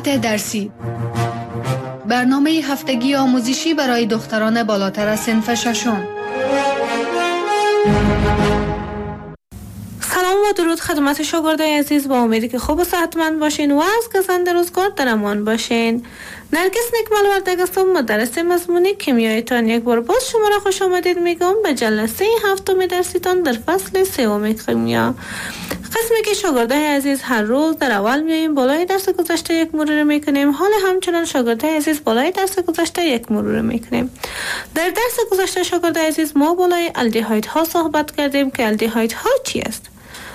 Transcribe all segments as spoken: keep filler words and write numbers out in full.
مطالعات درسی. برنامه هفتگی آموزشی برای دختران بالاتر از صنف ششم. سلام و درود خدمت شاگردای عزیز، با امیدی که خوب و صحتمند باشین و از گزند روزگار در امان باشین. نرگس نکمل وردگ هستم، مدرس مضمون کیمیایتان. یک بار باز شما را خوش آمدید میگم به جلسه هفتم درسیتان در فصل سوم کیمیا. قسمی که شاگردای عزیز هر روز در اول میاییم بالای درس گذشته یک مرور میکنیم. حال همچنان شاگردای عزیز بالای درس گذشته یک مرور میکنیم. در درس گذشته شاگردای عزیز ما بالای الدیهایدها صحبت کردیم که الدیهایدها چی است؟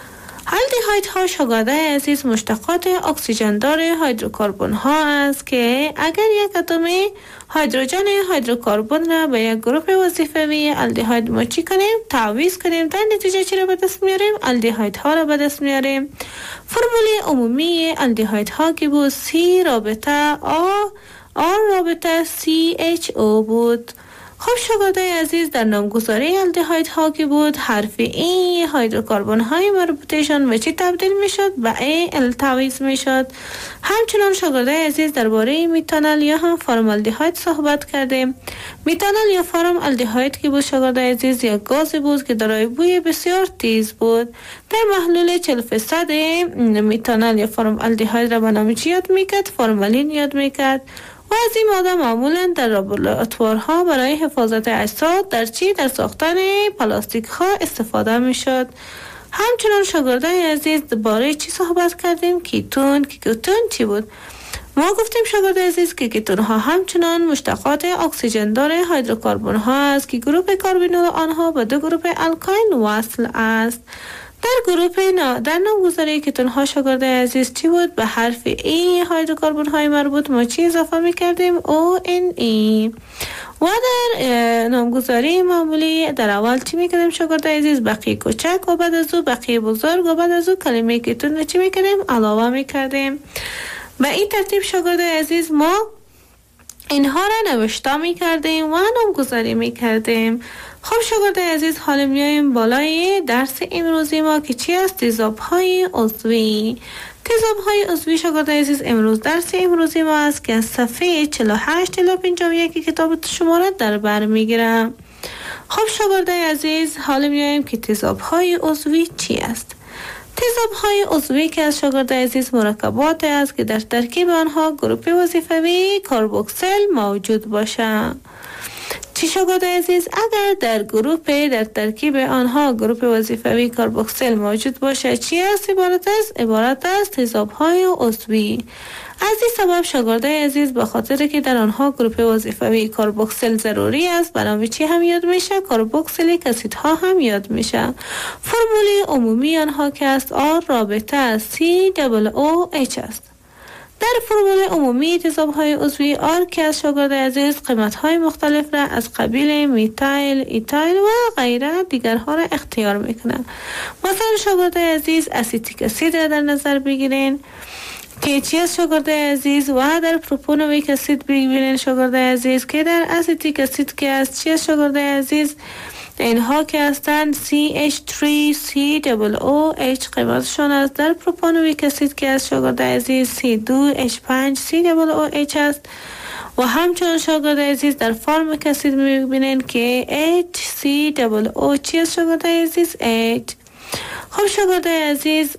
الدیهایدها شاگردای عزیز مشتقات اکسیژن دار هیدروکربن ها است که اگر یک اتم هیدروژن هیدروکربن را به یک گروه وظیفوی الدیهاید ما چی کنیم؟ تعویض کنیم. در نتیجه چی را به دست میاریم؟ الدیهایدها را به دست میاریم. فرمول عمومی الدیهایدها که بود سی رابطه آ آر رابطه سی اچ او بود. خب شاگردای عزیز در نامگذاری الدیهایدها که بود حرف ای هیدروکربن های مربوطهشان به چی تبدیل می شد؟ به ای ال تعویض می شد. همچنان شاگردای عزیز درباره میتانول یا هم فرمالدیهاید صحبت کردیم. میتانول یا فرمالدیهاید که بود شاگردای عزیز یک گاز بود که دارای بوی بسیار تیز بود. در محلول چهل درصد میتانول یا فرمالدیهاید را به نام چی یاد میکرد؟ فرمالین یاد میکرد. و از این ماده معمولا در لابراتوارها برای حفاظت اجساد در چی در ساختن پلاستیک ها استفاده می شد. همچنان شاگردای عزیز درباره چی صحبت کردیم؟ کیتون. کیتون چی بود؟ ما گفتیم شاگردای عزیز که کیتون ها همچنان مشتقات اکسیژن دار هیدروکربن ها است که گروه کاربنول آنها به دو گروه الکاین وصل است. در گروه نا در نامگذاری کیتون ها شاگردای عزیز چی بود؟ به حرف ای هیدروکربن های مربوط ما چی اضافه میکردیم؟ او ان ای. و در نامگذاری معمولی در اول چی میکردیم شاگردای عزیز؟ بقیه کوچک و بعد از او بقیه بزرگ و بعد از او کلمه کیتون چی میکردیم؟ علاوه میکردیم. به این ترتیب شاگردای عزیز ما اینها را نوشته میکردیم و نامگذاری میکردیم. خب شاگردای عزیز حالا میایم بالای درس امروزی ما که چی است؟ تیزاب های عضوی. تیزاب های عضوی شاگردای عزیز امروز درس امروزی ما است که از صفحه چهل و هشت الی پنجاه و یک کتاب شما را در بر میگیرم. خب شاگردای عزیز حالا میایم که تیزاب های عضوی چی است؟ تیزاب های عضوی که از شاگردای عزیز مرکبات است که در ترکیب آنها گروه وظیفوی کاربوکسیل موجود باشد. چی شاگردای عزیز؟ اگر در گروه در ترکیب آنها گروه وظیفوی کاربوکسیل موجود باشه چی است؟ عبارت است عبارت است تیزاب های عضوی. از این سبب شاگردای عزیز به خاطر که در آنها گروه وظیفوی کاربوکسیل ضروری است برای چی هم یاد میشه؟ کاربوکسیلیک اسیدها هم یاد میشه. فرمول عمومی آنها که است آر رابطه سی دبل او اچ است. در فرمول عمومی تیزاب های عضوی آر که از شاگردای عزیز قیمت های مختلف را از قبیل میتایل، ایتایل و غیره دیگرها را اختیار میکنند. مثلا شاگردای عزیز اسیتیک اسید را در نظر بگیرین که چی از شاگردای عزیز و در پروپانویک اسید بگیرین شاگردای عزیز که در اسیتیک اسید که از چی از شاگردای عزیز اینها که هستند سی اچ سه سی دبل او اچ قیمتشون است. در پروپانویک اسید که از شاگردای عزیز سی دو اچ پنج سی دبل او اچ است. و همچنان شاگردای عزیز در فرمیک اسید میبینین که اچ سی دبل او چی از شاگردای عزیز؟ اچ. خب شاگردای عزیز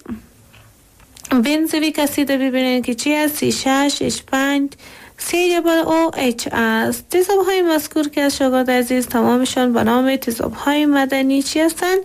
بنزویک اسید ببینین که چی است؟ سی شش اچ پنج سی دبل او اچ است. تیزاب های مذکور که از شاگرد عزیز تمامشان به نام تیزاب های مدنی چی هستند؟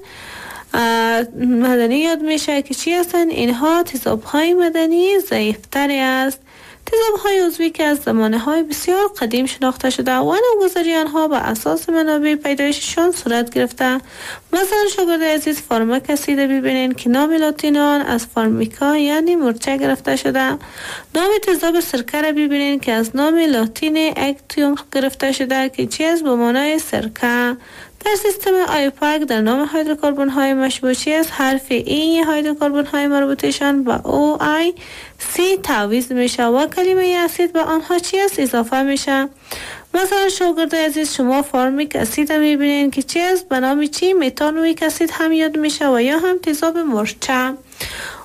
مدنی یاد میشه که چی هستند؟ اینها تیزاب های مدنی ضعیفتری است. تیزاب های عضوی که از زمانه های بسیار قدیم شناخته شده و نامگذاری آنها به اساس منابع پیدایششان صورت گرفته. مثلا شاگرد عزیز فارمیک اسید ببینین که نام لاتین آن از فارمیکا یعنی مرچه گرفته شده. نام تیزاب سرکه را ببینین که از نام لاتین اکتیوم گرفته شده که چی است؟ به معنای سرکه. در سیستم آیوپاک در نام هیدروکربن های مشبوه چی است؟ حرف ای هیدروکربن های مربوطشان با او آی سی تعویض میشه و کلمه اسید به آنها چی است؟ اضافه میشه. مثلا شاگرد عزیز شما فارمیک اسید هم میبینین که چی است؟ به نام چی؟ متانویک اسید هم یاد میشه و یا هم تیزاب مرچه.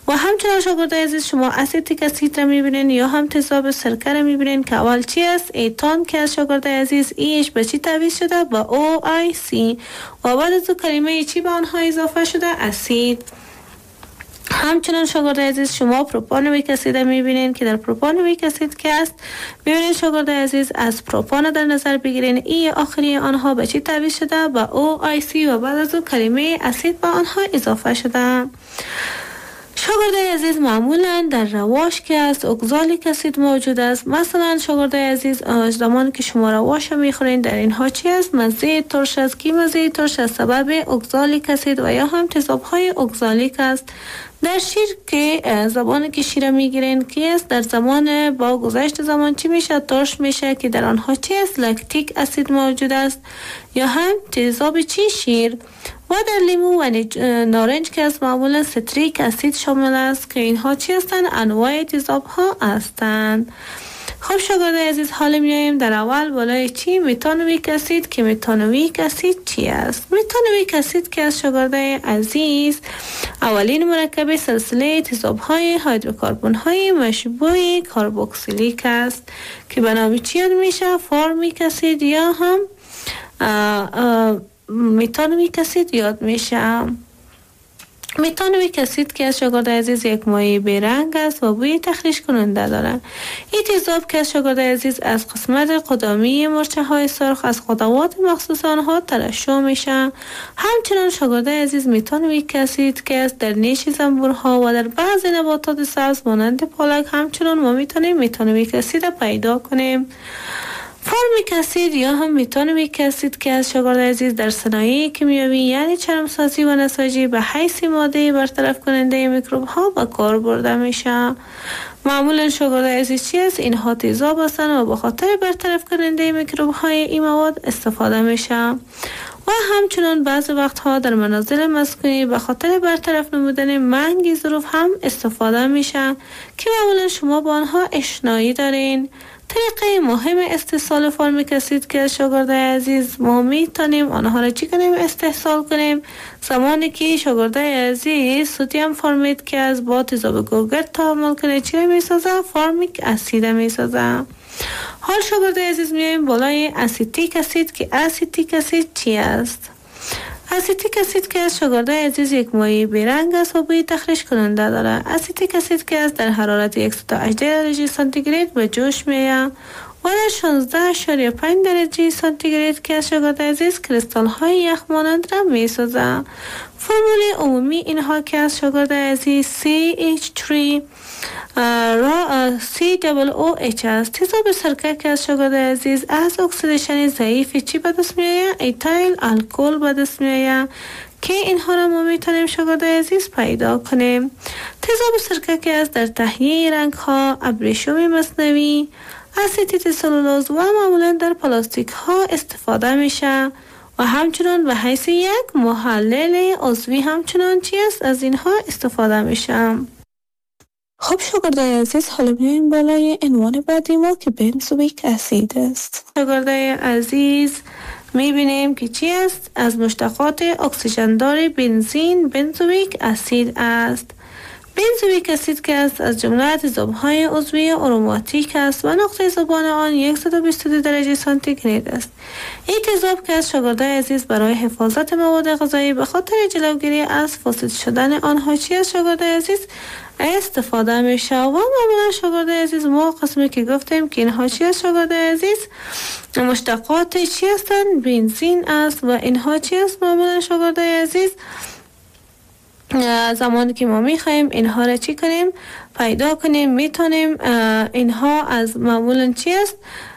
و همچنان شاگردای عزیز شما اسیتیک اسید را میبینین یا هم تضاد سرکه را میبینین که اول چی است؟ ایتان که از شاگردای عزیز ایش به چی تبدیل شده؟ با او آی سی و بعد از کلمه چی به آنها اضافه شده؟ اسید. همچنان شاگردای عزیز شما پروپانویک اسید میبینین که در پروپانویک اسید که است میبینین شاگردای عزیز از پروپان در نظر بگیرین ای آخری آنها به چی تبدیل شده؟ با او آی سی و بعد از کلمه اسید به آنها اضافه شده. شاگردای عزیز معمولا در رواش که است اگزالیک اسید موجود است. مثلا شاگردای عزیز زمان که شما رواش میخورین در اینها چی است؟ مزه ترش است که مزه ترش از سبب اگزالیک اسید و یا هم تضادهای اگزالیک است. در شیر که زبان که شیر میگیرین که است در زمان با گذشت زمان چی میشه؟ ترش میشه که در آنها چی است؟ لکتیک اسید موجود است یا هم تضاد چی؟ شیر. و در لیمو و نارنج که است معمولا ستریک اسید شامل است که اینها چی هستند؟ انواع تضادها هستند. خب شاگردای عزیز حالا میایم در اول بالای چی؟ متانویک اسید که متانویک اسید چی است؟ متانویک اسید که از شاگردای عزیز اولین مرکب سلسله تضادهای هیدروکربن های مشبوع کربوکسیلیک است که به نام چی یاد میشه؟ فورمیک اسید یا هم متانویک اسید یاد میشه. متانویک اسید که از شاگردای عزیز یک مایع بیرنگ است و بوی تخریش کننده دارد. این تضاد که از شاگردای عزیز از قسمت قدامی مرچه های سرخ از خطوات مخصوص آنها ترشح میشه. همچنان شاگردای عزیز متانویک اسید که از در نیش زنبورها و در بعضی نباتات سبز مانند پالک همچنان ما میتونیم متانویک اسید پیدا کنیم. فورمیک اسید یا هم متانویک اسید که از شاگردای عزیز در صنایع کیمیایی یعنی چرمسازی و نساجی به حیث ماده برطرف کننده میکروب ها به کار برده میشه. معمولا شاگردای عزیز چی است؟ اینها تیزاب هستند و به خاطر برطرف کننده میکروب های این مواد استفاده میشه. و همچنان بعض وقتها در منازل مسکونی به خاطر برطرف نمودن منگ ظروف هم استفاده میشه که معمولا شما با آنها اشنایی دارین. طریقه مهم استحصال فورمیک اسید که از شاگردای عزیز ما میتونیم آنها را چی کنیم؟ استحصال کنیم زمانی که شاگردای عزیز سدیم فورمیت که از با تضاد گوگرد تعامل کنه چی میسازه؟ فورمیک اسید میسازه. حال شاگردای عزیز میایم بالای اسیتیک اسید که اسیتیک اسید چی است؟ اسیتیک اسید که از شاگردای عزیز یک مایع بیرنگ است و بوی تخریش کننده دارد. اسیتیک اسید که از در حرارت صد و هجده درجه سانتیگراد به جوش میآید و در شانزده اشاریه پنج درجه سانتیگراد که از شاگردای عزیز کریستال های یخ مانند را میسازد. فرمول عمومی اینها که از شاگردای عزیز سی اچ سه را سی او او اچ است. تضاد سرکه که از شاگردای عزیز از اکسیدیشن ضعیف چی به دست میآید؟ ایتایل الکل به دست میآید که اینها را ما میتونیم شاگردای عزیز پیدا کنیم. تضاد سرکه که از در تهیه رنگ ها، ابریشم مصنوعی، اسیتیت سلولوز و معمولا در پلاستیک ها استفاده میشه و همچنان به حیث یک محلل عضوی همچنان چی است؟ از اینها استفاده میشه. خب شاگردای عزیز حالا میایم بالای عنوان بعدی ما که بنزویک اسید است. شاگردای عزیز میبینیم که چی است؟ از مشتقات اکسیژندار بنزین بنزویک اسید است. بنزویک اسید که است از جمله تضادهای عضوی آروماتیک است و نقطه ذوبان آن صد و بیست و دو درجه سانتیگراد است. این تضاد که از شاگردای عزیز برای حفاظت مواد غذایی به خاطر جلوگیری از فاسد شدن آنها چی از شاگردای عزیز استفاده میشه و معمولا شاگردای عزیز ما قسمی که گفتیم که اینها چی از شاگردای عزیز مشتقات چی هستند؟ بنزین است و اینها چی است معمولا شاگردای عزیز زمانی که ما میخوایم اینها را چی کنیم؟ پیدا کنیم میتونیم اینها از معمولا چی است؟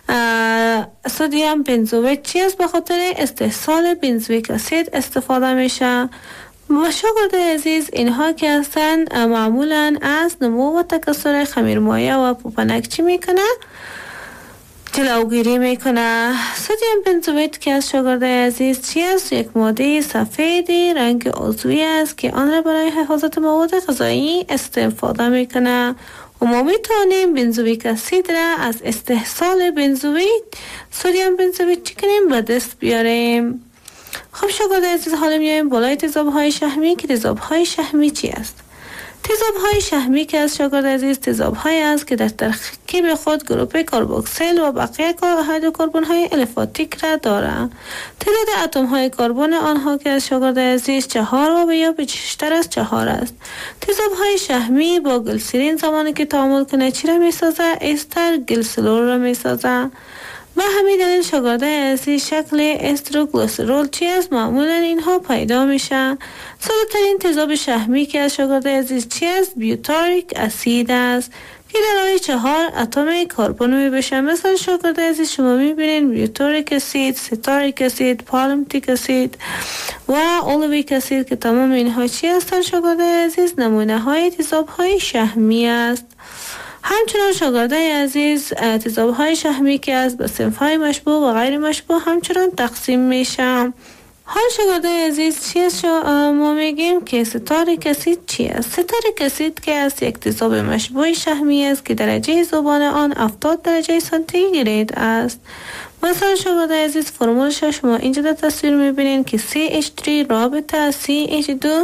سدیم بنزویت چی است؟ به خاطر استحصال بنزویک اسید استفاده میشه. و شاگردای عزیز اینها که هستند معمولا از نمو و تکثر خمیرمایه و پوپنک چی میکنه؟ جلوگیری میکنه. سدیم بنزویت که از شاگردای عزیز چی است؟ یک ماده سفیدی رنگ عضوی است که آن را برای حفاظت مواد غذایی استفاده میکنه و ما میتونیم بنزویک اسید را از استحصال بنزویت سدیم بنزویت چی کنیم؟ به دست بیاریم. خب شاگردای عزیز حالا میایم بالای تضادهای شحمی که تضادهای شحمی چی است؟ تیزاب‌های شحمی که از شاگرد عزیز تیزاب‌هایی است که در ترکیب خود گروپ کربوکسیل و بقیه هیدروکربن‌های الفاتیک را دارند. تعداد اتم‌های کربن آنها که از شاگرد عزیز چهار و یا بیشتر از چهار است. تیزاب‌های شحمی با گلیسرین زمانی که تعامل کنه چی را می‌سازد؟ استر گلیسرول را می‌سازد. و همین دلیل شاگرد عزیز شکل استروگلیسرول چی است؟ معمولا اینها پیدا میشن. ساده‌ترین تیزاب شحمی که از شاگرد عزیز چی است؟ بیوتاریک اسید است که دارای چهار اتم کربن می بشه. مثلا شاگرد عزیز شما میبینین بیوتاریک اسید، ستاریک اسید، پالمیتیک اسید و اولویک اسید که تمام اینها چی هستند شاگرد عزیز؟ نمونه های تیزاب های شحمی است. همچنان شاگردای عزیز تیزاب‌های شحمی که از به صنف‌های مشبوه و غیر مشبوه همچنان تقسیم میشن. حال شاگردای عزیز چی است؟ ما میگیم که ستاریک اسید چی است؟ ستاریک اسید که است یک تیزاب مشبوه شحمی است که درجه ذوبان آن هفتاد درجه سانتیگراد است. مثلا شاگردای عزیز فرمولش شما اینجا در تصویر میبینین که سی اچ سه رابطه سی اچ دو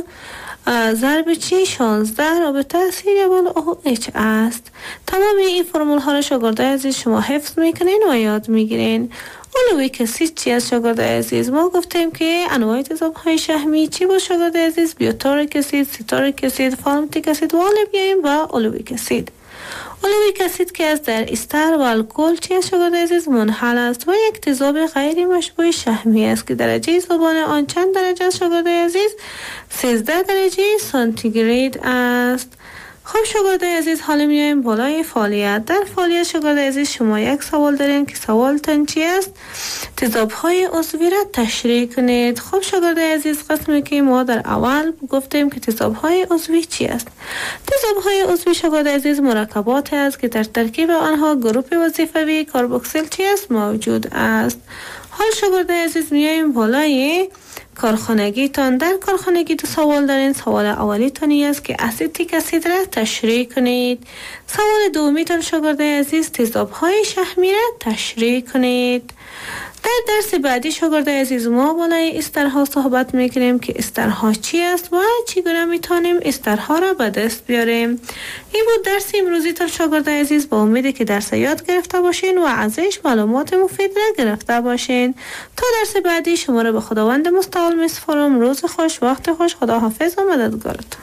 ضرب چی شانزده رابطه سی با او اچ است. تمام این فرمول ها را شاگردای عزیز شما حفظ میکنین و یاد میگیرین. اولویک اسید چی است شاگردای عزیز؟ ما گفتیم که انواع تیزاب های شحمی چی بود شاگردای عزیز؟ بیوتاریک اسید، ستاریک اسید، پالمیتیک اسید و حالا بیاییم و اولویک اسید. اولویک اسید که از در استر و الکل چی است شاگرد عزیز؟ منحل است و یک تیزاب غیر مشبوه شحمی است که درجه ذوبان آن چند درجه است شاگرد عزیز؟ سیزده درجه سانتیگراد است. خب شاگرد عزیز حالا میایم بالای فعالیت. در فعالیت شاگرد عزیز شما یک سوال دارین که سوال تن چی است؟ تیزاب های عضوی را تشریح کنید. خب شاگرد عزیز قسمی که ما در اول گفتیم که تیزاب های عضوی چی است؟ تیزاب های عضوی شاگرد عزیز مرکبات است که در ترکیب آنها گروپ وظیفوی کربوکسیل چی است؟ موجود است. حال شاگرد عزیز میایم بالای کارخانگی تان. در کارخانگی دو سوال دارین. سوال اولی تانی است که اسیتیک اسید را تشریح کنید. سوال دومی تان شاگرد عزیز تیزاب های شحمی را تشریح کنید. در درس بعدی شاگرد عزیز ما بالای استرها صحبت میکنیم که استرها چی است و چگونه میتونیم استرها را به دست بیاریم. این بود درس امروزی تان شاگرد عزیز. با امیدی که درس یاد گرفته باشین و ازش معلومات مفید را گرفته باشین. تا درس بعدی شما را به خداوند مستعال میسپارم. روز خوش، وقت خوش، خدا حافظ و مددگارتون.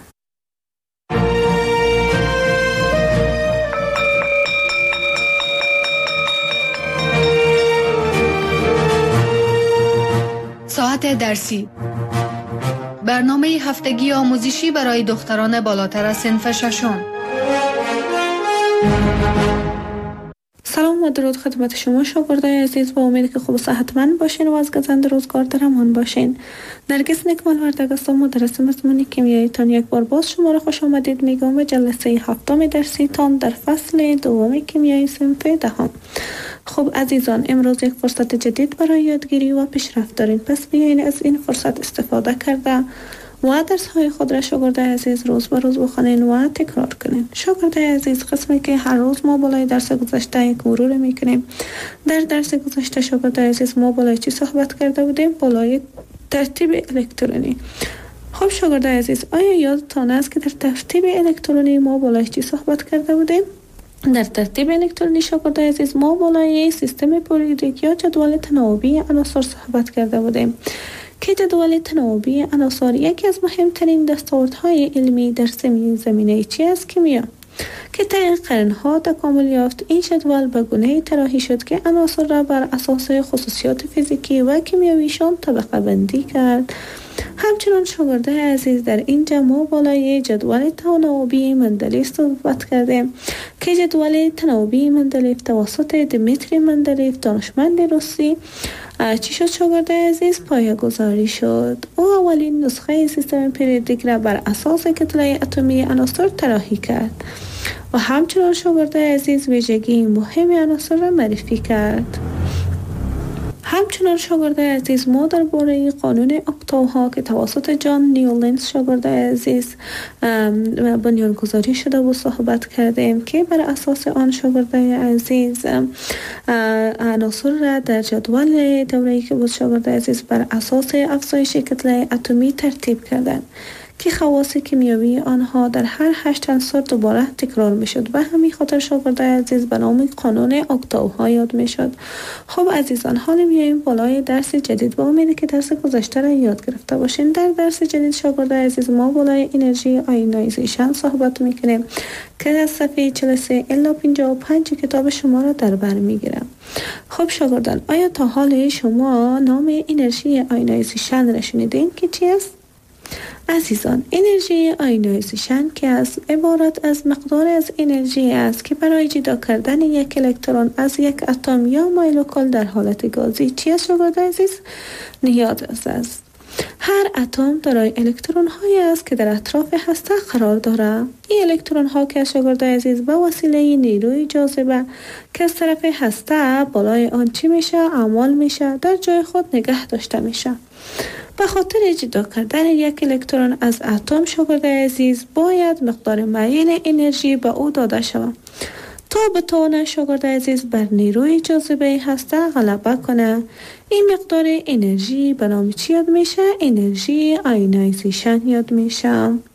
ساعت درسی، برنامه هفتگی آموزشی برای دختران بالاتر از صنف ششم. سلام و درود خدمت شما شاگردای عزیز. با امید که خوب و صحتمند باشین و از گزند روزگار در امان باشین. نرگس نکمال وردگ هستم، مدرس مضمون کیمیایی تان. یک بار باز شما را خوش آمدید میگم به جلسه هفتم درسی تان در فصل دوم کیمیایی صنف دهم. خب عزیزان، امروز یک فرصت جدید برای یادگیری و پیشرفت دارین، پس بیاین از این فرصت استفاده کرده و درس های خود را شاگرد عزیز روز به روز بخونین و تکرار کنین. شاگرد عزیز قسمی که هر روز ما بالای درس گذشته یک مرور میکنیم. در درس گذشته شاگرد عزیز ما بالای چی صحبت کرده بودیم؟ بالای ترتیب الکترونی. خب شاگرد عزیز، آیا یادتان است که در ترتیب الکترونی ما بالای چی صحبت کرده بودیم؟ در ترتیب الکترونی شاگرد عزیز ما بالای سیستم پریودیک یا جدول تناوبی عناصر صحبت کرده بودیم که جدول تناوبی عناصر یکی از مهمترین دستاوردهای علمی در زمینه چی است؟ کیمیا، که طی قرنها تکامل یافت. این جدول به گونه‌ای طراحی شد که عناصر را بر اساس خصوصیات فیزیکی و کیمیاییشان طبقه بندی کرد. همچنان شاگرد عزیز در اینجا ما بالای جدول تناوبی مندلیف صحبت کردیم که جدول تناوبی مندلیف توسط دمیتری مندلیف دانشمند روسی چی شد شاگرد عزیز؟ پایه گذاری شد. او اولین نسخه سیستم پریودیک را بر اساس کتله اتمی عناصر طراحی کرد و همچنان شاگرد عزیز ویژگی مهم عناصر را معرفی کرد. همچنان شاگرد عزیز ما درباره قانون اکتاوها که توسط جان نیولنز شاگرد عزیز بنیانگذاری شده و صحبت کردیم که بر اساس آن شاگرد عزیز عناصر را در جدول دوره‌ای که بود شاگرد عزیز بر اساس افزایش کتله اتمی ترتیب کردند که خواص کیمیایی آنها در هر هشت عنصر دوباره تکرار میشد. به همین خاطر شاگردای عزیز به نام قانون اکتاوها یاد میشد. خب عزیزان، حالا میایم بالای درس جدید. با امیدی که درس گذشته را یاد گرفته باشین. در درس جدید شاگردای عزیز ما بالای انرژی آیونایزیشن صحبت میکنیم که از صفحه چهل و سه الی پنجاه و پنج کتاب شما را در بر میگیرم. خب شاگردان، آیا تا حال شما نام انرژی آیونایزیشن را شنیدین که چی است؟ عزیزان، انرژی آیونایزیشن که از عبارت از مقدار از انرژی است که برای جدا کردن یک الکترون از یک اتم یا مولکول در حالت گازی چی است شاگردان عزیز؟ نیاز است. هر اتم دارای الکترون هایی است که در اطراف هسته قرار دارد. این الکترون ها که شاگردان عزیز به وسیله نیروی جاذبه که از طرف هسته بالای آن چی میشه؟ اعمال میشه، در جای خود نگه داشته میشه. به خاطر جدا کردن یک الکترون از اتم شاگردان عزیز باید مقدار معین انرژی به او داده شود تا بتونه شاگرد عزیز بر نیروی جاذبه هسته غلبه کنه. این مقدار انرژی به نام چی یاد میشه؟ انرژی آیونایزیشن یاد میشه.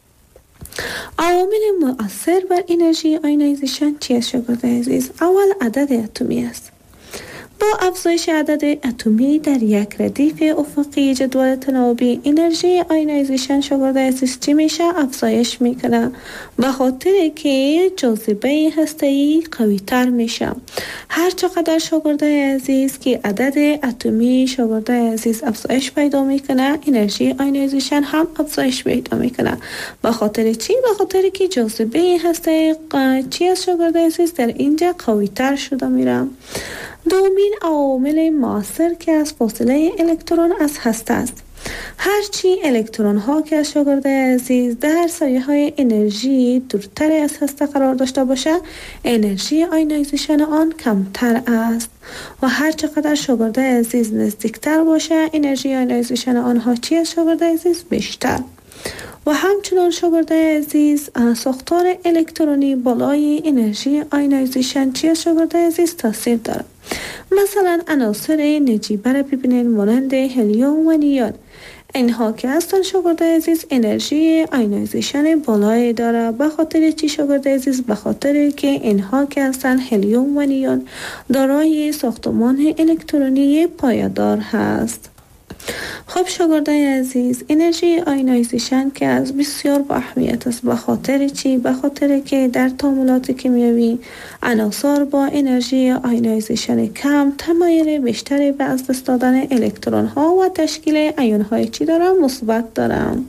عوامل مؤثر بر انرژی آیونایزیشن چی است شاگرد عزیز؟ اول عدد اتمی است. با افزایش عدد اتمی در یک ردیف افقی جدول تناوبی انرژی آیونایزیشن شاگرد عزیز چی میشه؟ افزایش میکنه، به خاطر که جاذبه هسته‌ای قوی تر میشه. هر چقدر شاگرد عزیز که عدد اتمی شاگرد عزیز افزایش پیدا میکنه، انرژی آیونایزیشن هم افزایش پیدا میکنه. به خاطر چی؟ به خاطر که جاذبه هسته چی است شاگرد عزیز؟ در اینجا قوی تر شده میره. دومین عامل مؤثر که از فاصله الکترون از هسته است. هرچی الکترون ها که از شاگرد عزیز در سایه های انرژی دورتر از هسته قرار داشته باشه، انرژی آیونایزیشن آن کمتر است و هر چقدر شاگرد عزیز نزدیکتر باشه، انرژی آیونایزیشن آنها چی از شاگرد عزیز؟ بیشتر. و همچنان شاگرد عزیز ساختار الکترونی بالای انرژی آیونایزیشن چی از شاگرد عزیز تاثیر داره. مثلا عناصر نجیبه را ببینید مانند هلیوم و نیون. اینها که هستن شاگرد عزیز انرژی آیونایزیشن بالایی داره. به خاطر چی شاگرد عزیز؟ به خاطر که اینها که هستن هلیوم و نیون دارای ساختمان الکترونی پایدار هست. خب شاگردای عزیز، انرژی آیونایزیشن که از بسیار با اهمیت است. به خاطر چی؟ به خاطر که در تعاملات کیمیایی عناصر با انرژی آیونایزیشن کم تمایل بیشتری به از دست دادن الکترون ها و تشکیل ایون های چی دارن؟ مثبت دارن.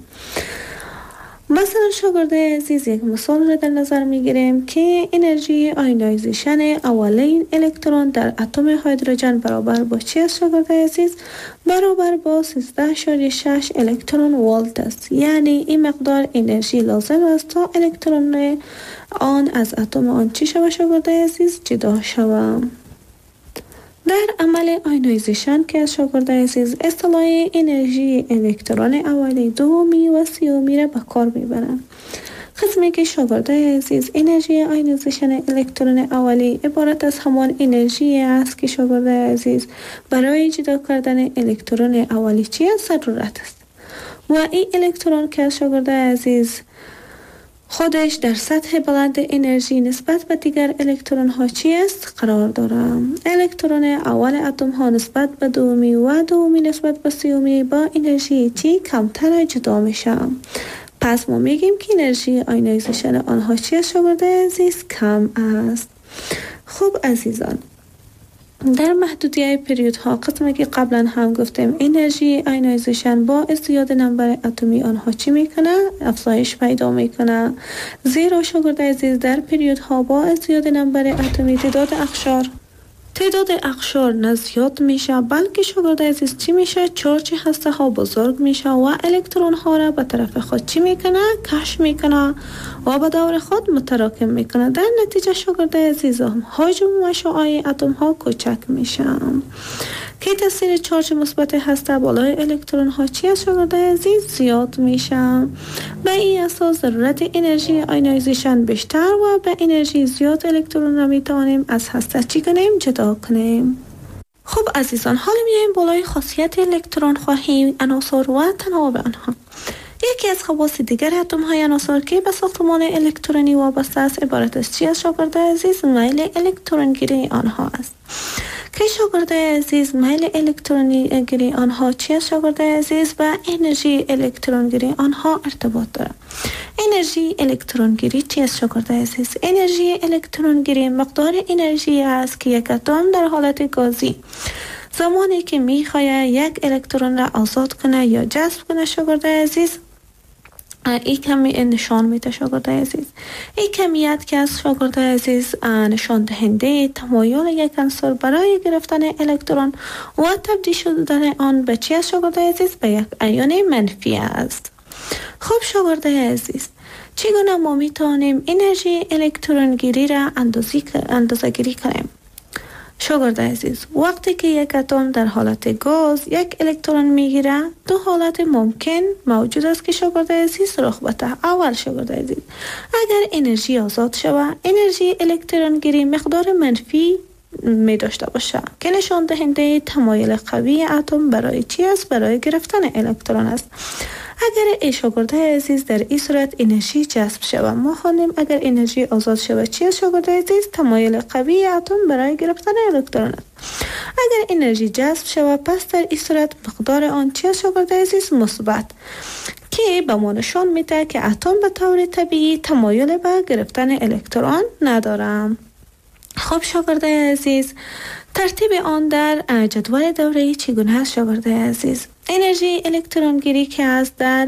مثلا شاگرد عزیز یک مثال را در نظر میگیریم که انرژی آیونایزیشن اولین الکترون در اتم هیدروژن برابر با چی است شاگرد عزیز؟ برابر با سیزده اشاریه شش الکترون ولت است. یعنی این مقدار انرژی لازم است تا الکترون آن از اتم آن چی شود شاگرد عزیز؟ جدا شود. در عمل آیونایزیشن که از شاگرد عزیز اصطلاح انرژی الکترون اولی، دومی و سیومی را به کار میبرند. قسمی که شاگرد عزیز انرژی آیونایزیشن الکترون اولی عبارت از همان انرژی است که شاگرد عزیز برای جدا کردن الکترون اولی چی است؟ ضرورت است. و این الکترون که از شاگرد عزیز خودش در سطح بلند انرژی نسبت به دیگر الکترون ها چی است؟ قرار دارم. الکترون اول اتم ها نسبت به دومی و دومی نسبت به سیومی با انرژی چی؟ کمتر جدا میشه. پس ما میگیم که انرژی آیونایزیشن آنها چی است شاگرد عزیز؟ کم است. خب عزیزان، در محدودیت پریودها قسمی که قبلا هم گفتیم انرژی آیونایزیشن با ازدیاد نمبر اتمی آنها چی میکنه؟ افزایش پیدا میکنه. زیرا شاگرد عزیز در پریودها با ازدیاد نمبر اتمی تعداد اقشار تعداد اقشار نه زیاد میشه، بلکه شاگرد عزیز چی میشه؟ چارج هسته ها بزرگ میشه و الکترون ها را به طرف خود چی میکنه؟ کش میکنه و به دور خود متراکم میکنه. در نتیجه شاگرد عزیز حجم و شعاع اتم ها کوچک میشه که تاثیر چارج مثبت هسته بالای الکترون ها چی است شاگرد عزیز؟ زیاد میشه. به این اساس ضرورت انرژی آیونایزیشن بیشتر و به انرژی زیاد الکترون را میتوانیم از هسته چی کنیم؟ جدا کنیم. خب عزیزان، حالا میایم بالای خاصیت الکترون خواهی عناصر و تناوب آنها. یکی از خواص دیگر اتم های عناصر که به ساختمان الکترونی وابسته است عبارت از چی است شاگرد عزیز؟ میل الکترونگیری آنها است. که شاگرد عزیز میل الکترونگیری آنها چی است شاگرد عزیز؟ و انرژی الکترونگیری آنها ارتباط دارد. انرژی الکترونگیری چی است شاگرد عزیز؟ انرژی الکترونگیری مقدار انرژی است که یک اتم در حالت گازی زمانی که میخواهد یک الکترون را آزاد کنه یا جذب کنه شاگرد عزیز این کمی نشان میده شاگرد عزیز. این کمیت که از شاگرد عزیز نشان دهنده تمایل یک عنصر برای گرفتن الکترون و تبدیل شدن آن به چی است شاگرد عزیز؟ به یک ایون منفی است. خب شاگرد عزیز چگونه ما میتونیم انرژی الکترونگیری را اندازه گیری کنیم؟ شاگرد عزیز وقتی که یک اتم در حالت گاز یک الکترون میگیره دو حالت ممکن موجود است که شاگرد عزیز رخ بده. اول شاگرد عزیز اگر انرژی آزاد شود انرژی الکترونگیری مقدار منفی می داشته باشه که نشان دهنده تمایل قوی اتم برای چی است؟ برای گرفتن الکترون است. اگر ای شاگرد عزیز در این صورت انرژی جذب شود ما خوانیم اگر انرژی آزاد شود چی است شاگرد عزیز؟ تمایل قوی اتم برای گرفتن الکترون است. اگر انرژی جذب شود پس در این صورت مقدار آن چی است شاگرد عزیز؟ مثبت که به ما نشان میده که اتم به طور طبیعی تمایل به گرفتن الکترون ندارم. خب شاگرد عزیز ترتیب آن در جدول دوره‌ای چگونه است شاگرد عزیز؟ انرژی الکترونگیری که است در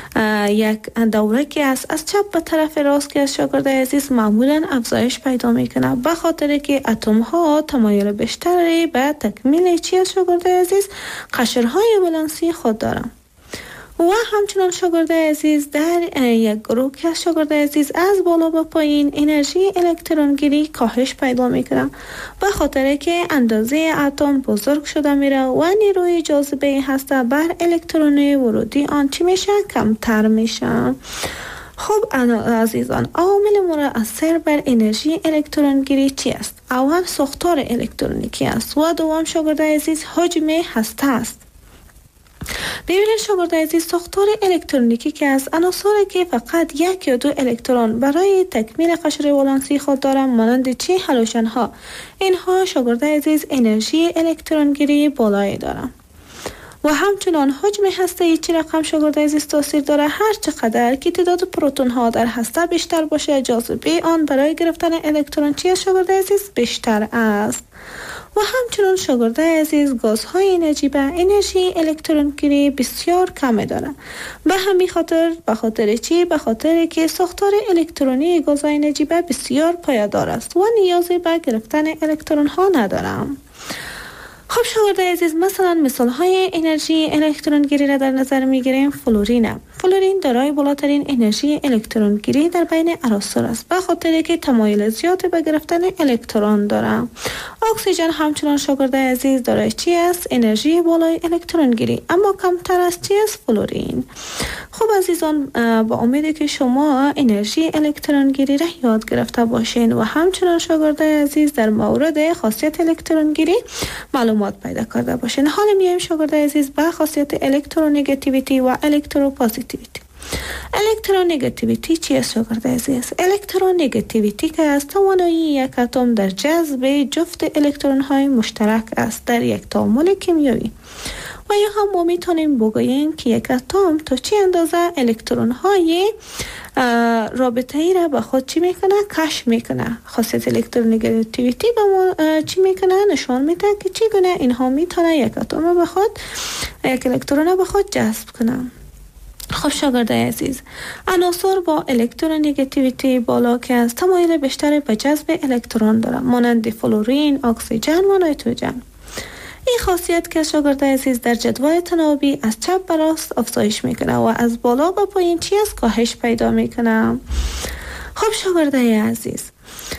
یک دوره که است از چپ به طرف راست که است شاگرد عزیز معمولا افزایش پیدا میکنه به خاطر که اتم ها تمایل بیشتری به تکمیل چی است شاگرد عزیز؟ قشرهای ولانسی خود دارند. و همچنان شاگرد عزیز در یک گروه که شاگرد عزیز از بالا به پایین انرژی الکترونگیری کاهش پیدا میکنه به خاطر که اندازه اتم بزرگ شده میره و نیروی جاذبه هسته بر الکترون ورودی آن چی میشه؟ کمتر میشه. خب عزیزان عوامل مؤثر بر انرژی الکترونگیری چی است؟ اول ساختار الکترونیکی است و دوم شاگرد عزیز حجم هسته است. ببینید شاگرد عزیز ساختار الکترونیکی که از عناصری که فقط یک یا دو الکترون برای تکمیل قشر ولانسی خود دارند مانند چی؟ هالوژن ها. اینها شاگرد عزیز انرژی الکترونگیری بالایی دارند. و همچنان حجم هسته چی رقم شاگرد عزیز تاثیر داره؟ هر چقدر که تعداد پروتون ها در هسته بیشتر باشه جاذبه آن برای گرفتن الکترون چی شاگرد عزیز؟ بیشتر است. و همچنان شاگرد عزیز گازهای نجیبه انرژی الکترونگیری بسیار کم دارند. به همین خاطر به خاطر چی؟ به خاطر که ساختار الکترونی گازهای نجیبه بسیار پایدار است و نیازی به گرفتن الکترون ها ندارند. خب شاگرد عزیز مثلا مثال های انرژی الکترونگیری را در نظر میگیریم. فلورین فلورین دارای بالاترین انرژی الکترونگیری در بین عناصر است به خاطر که تمایل زیاد به گرفتن الکترون دارد. اکسیژن همچنان شاگرد عزیز دارای چی است؟ انرژی بالای الکترونگیری اما کمتر از چی است؟ فلورین. خب عزیزان با امیدی که شما انرژی الکترونگیری را یاد گرفته باشین و همچنان شاگرد عزیز در مورد خاصیت الکترونگیری معلومات پیدا کرده باشین. حالا میایم شاگرد عزیز به خاصیت الکترونگاتیویتی و الکتروپوزیتیویتی. الکترونگاتیویتی چی است شاگرد عزیز؟ الکترونگاتیویتی که از توانایی یک اتم در جذب جفت الکترون های مشترک است در یک تعامل کیمیایی. و یا هم ما میتونیم بگوییم که یک اتم تا چی اندازه الکترون های رابطه ای را به خود چی میکنه؟ کشف میکنه. خاصیت الکترونگاتیویتی به ما چی میکنه؟ نشان میده که چگونه اینها میتونه یک اتم به خود یک الکترون به خود جذب کنه. خب شاگرد عزیز عناصر با الکترونگاتیویتی بالا که از تمایل بیشتر به جذب الکترون دارند مانند فلورین، اکسیژن و نیتروژن. این خاصیت که شاگرد عزیز در جدول تناوبی از چپ به راست افزایش میکنه و از بالا به پایین چی است؟ کاهش پیدا میکنه. خب شاگرد عزیز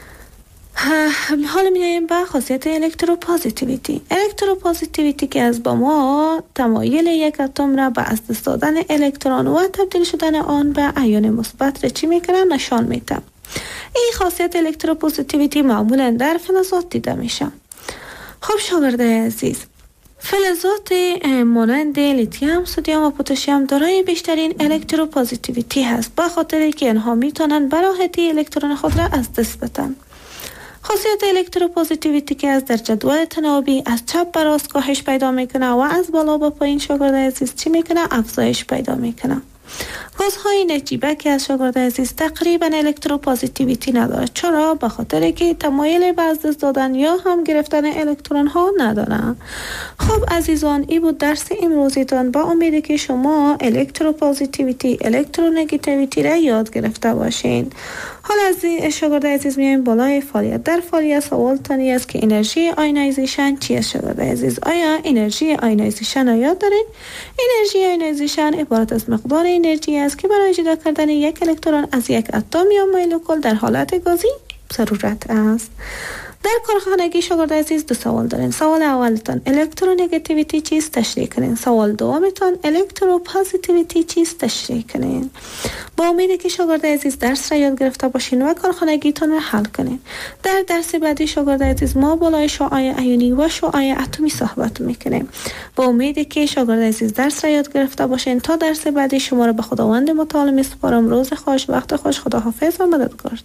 حالا میایم به خاصیت الکتروپوزیتیویتی. الکتروپوزیتیویتی که از با ما تمایل یک اتم را به از دست دادن الکترون و تبدیل شدن آن به ایون مثبت را چی میکنه؟ نشان میده. این خاصیت الکتروپوزیتیویتی معمولا در فلزات دیده میشه. خب شاگرد عزیز فلزات مانند لیتیوم، سدیم و پتاسیم دارای بیشترین الکتروپوزیتیویتی هست، به خاطر که آنها میتونن به راحتی الکترون خود را از دست بدن. خاصیت الکتروپوزیتیویتی که از در جدول تناوبی از چپ به راست کاهش پیدا میکنه و از بالا به پایین شاگرد عزیز چی میکنه؟ افزایش پیدا میکنه. گازهای نجیبه که از شاگرد عزیز تقریبا الکتروپوزیتیویتی نداره. چرا؟ به خاطر که تمایل به از دست دادن یا هم گرفتن الکترون ها ندارن. خب عزیزان، این بود درس امروزیتان. با امید که شما الکتروپوزیتیویتی، الکترونگیتیویتی را یاد گرفته باشین. حالا از شاگرد عزیز میایم بالای فعالیت. در فعالیت سوال تانی است که انرژی آیونایزیشن چی است شاگرد عزیز؟ آیا انرژی آیونایزیشن را یاد دارین؟ انرژی آیونایزیشن عبارت از مقدار انرژی است که برای جدا کردن یک الکترون از یک اتم یا مولکول در حالت گازی ضرورت است. در کارخانگی شاگرد عزیز دو سوال دارین. سوال اولتان الکترونگیتیویتی چیست؟ تشریح کنین. سوال دومتان الکتروپوزیتیویتی چیست؟ تشریح کنین. با امیدی که شاگرد عزیز درس را یاد گرفته باشین و کارخانگیتان را حل کنین. در درس بعدی شاگرد عزیز ما بالای شعاع ایونی و شعاع اتمی صحبت میکنیم. با امیدی که شاگرد عزیز درس را یاد گرفته باشین. تا درس بعدی شما را به خداوند متعال میسپارم. روز خوش، وقت خوش، خداحافظ و مددگار.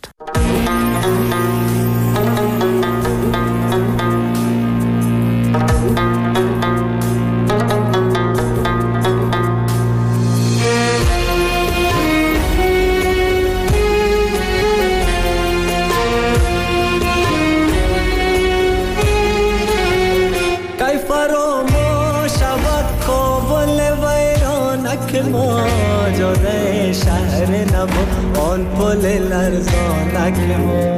ما جاده شهر نبود آن پل لرزانک ما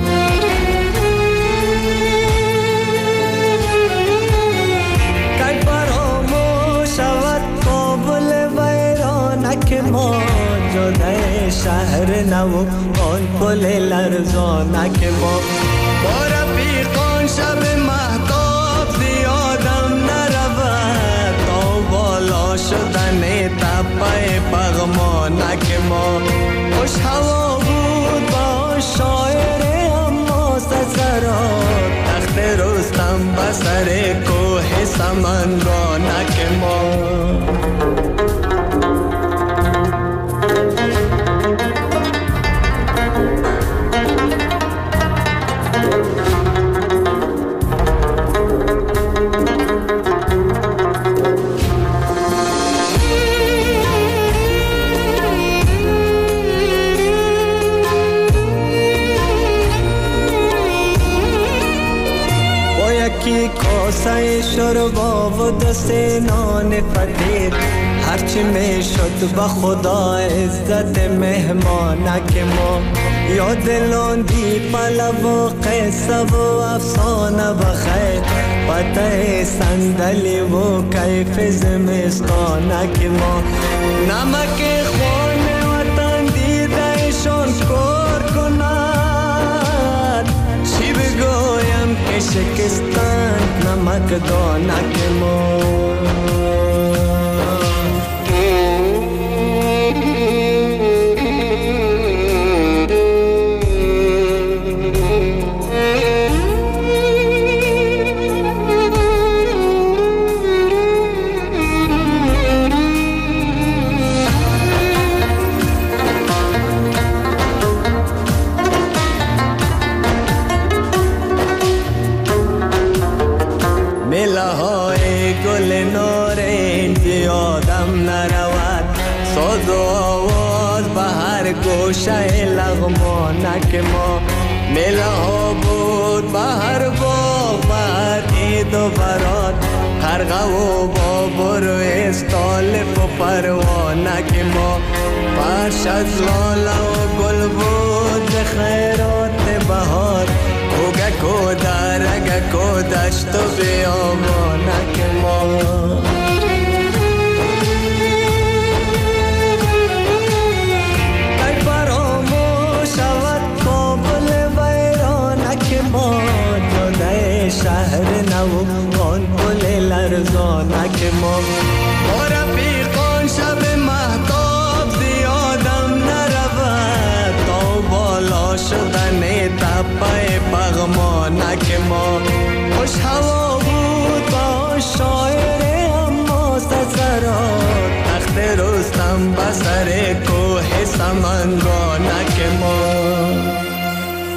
کی فراموش شود کابل ویرانک ما جاده شهر نبود آن پل لرزانک ما با رفیقان شب مهتاب زیادم نرود تا بالا شدن تپه پغمانک ما خوش هوا بود با شاعر اما سسرات تخت رستم بسر کوه سمنگانک ما کی کاسه شربا و دست نان فقیر هرچی می شد به خدا عزت مهمانک ما یا دلاندی پلو و قصه و افسانه بخیر پته صندلی و کیف زمستانک ما نمک خانه وطن دیدهشان کار کند چی بگویم که شکستن نمک دانک ما ملهای گل نارنج یادم نرود ساز و آواز به هر گوشه لغمانک ما ملها بود به هر باغ به هر عید و برات خرقه و بابر و استالف و پروانک ما فرش از لاله و گل بود خیرات بهار کوگک و درگک و دشت و بیابانک ما کی فراموش شود کابل ویرانک ما جاده شهر نو آن پل لرزانک ما با رفیقان شب مهتاب زیادم نرود تا بالا شدن تپه پغمانک ما. خوش هوا بود با شاعر اما سسرات، تخت رستم بسر کوه سمنگانک ما.